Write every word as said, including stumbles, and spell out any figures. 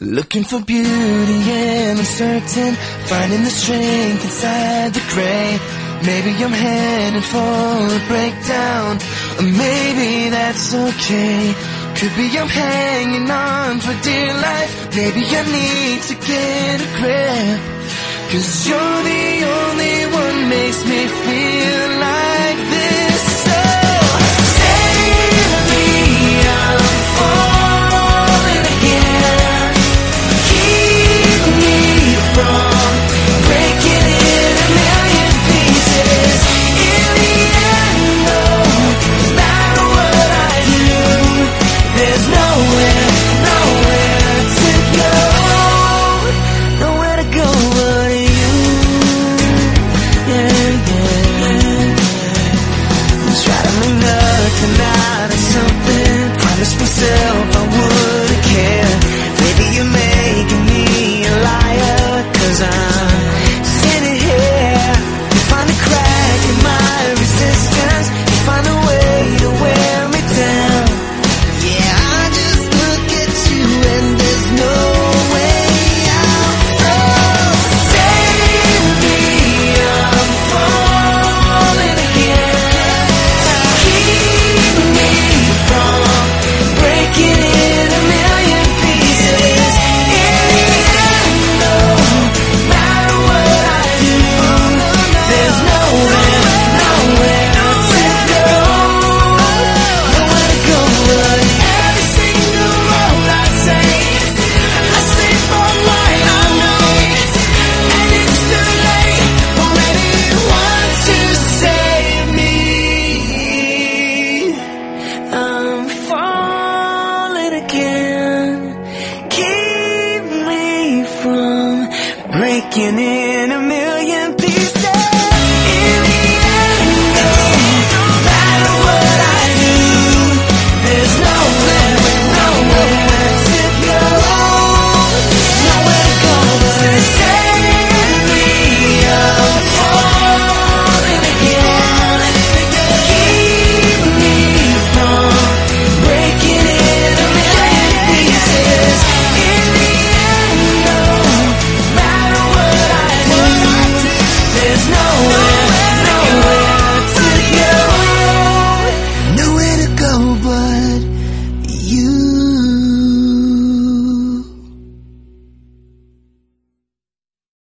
Looking for beauty and uncertain, finding the strength inside the gray. Maybe I'm headed for a breakdown, or maybe that's okay. Could be I'm hanging on for dear life. Maybe I need to get a grip, 'cause you're the only one makes me feel like this. So save me, I'm falling again. Keep me from breaking in a million pieces. In the end, no matter what I do, there's nowhere, nowhere to go, nowhere to go but you. Yeah, yeah. Try to make nothing out of something. Promise myself I wouldn't care. Maybe you're making me a liar, 'cause I'm sitting here. You find a crack in my resistance. You find a way to wear me down. Yeah, I just look at you and there's no way out. So save me, I'm falling again. Keep me from breaking in a million pieces. In the end, no matter what I do, there's nowhere, nowhere to go, nowhere to go but every single road I take, I stay for mine, I know, and it's too late for anyone to save me. I'm falling again. Keep me from breaking in a